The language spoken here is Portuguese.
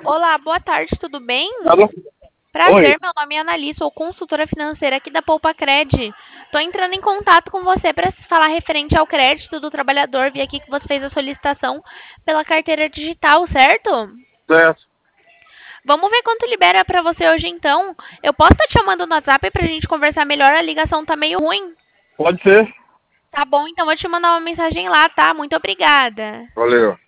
Olá, boa tarde, tudo bem? Alô? Prazer, Oi, meu nome é Annalise, sou consultora financeira aqui da Poupa Cred. Estou entrando em contato com você para falar referente ao crédito do trabalhador. Vi aqui que você fez a solicitação pela carteira digital, certo? certo. Vamos ver quanto libera para você hoje então. Eu posso estar te chamando no WhatsApp para a gente conversar melhor? A ligação tá meio ruim. Pode ser. Tá bom, então vou te mandar uma mensagem lá, tá? Muito obrigada. Valeu.